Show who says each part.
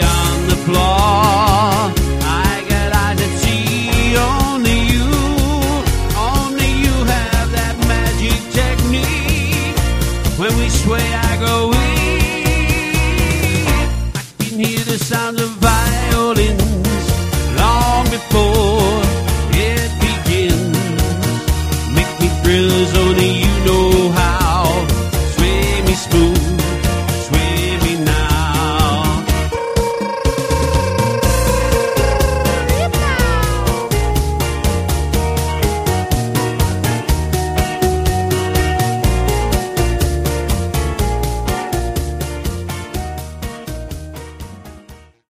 Speaker 1: on the floor. I got eyes that see only you have that magic technique. When we sway, I go weak. I can hear the sound of violins long before it begins. Make me thrill as only you